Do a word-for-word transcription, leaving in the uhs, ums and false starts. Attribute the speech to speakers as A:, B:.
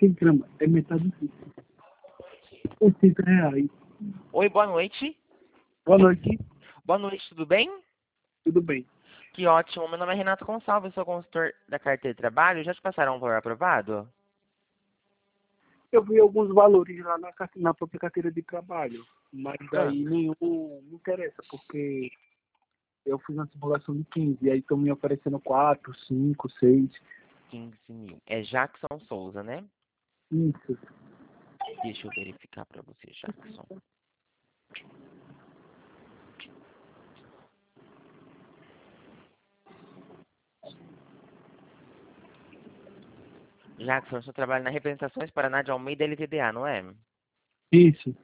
A: cem gramas é metade disso. oitenta reais.
B: Oi, boa noite.
A: Boa noite,
B: Boa noite, tudo bem?
A: tudo bem?
B: Que ótimo. Meu nome é Renato Gonçalves, sou consultor da carteira de trabalho. Já te passaram um valor aprovado?
A: Eu vi alguns valores lá na, carte- na própria carteira de trabalho, mas
B: Ah.
A: daí nenhum me interessa, porque eu fiz uma simulação de quinze, e aí estão me oferecendo quatro, cinco, seis.
B: quinze mil. É Jackson Souza, né?
A: Isso.
B: Deixa eu verificar pra você, Jackson. Jackson, você trabalha na Representações Paraná de Almeida L T D A, não é?
A: Isso.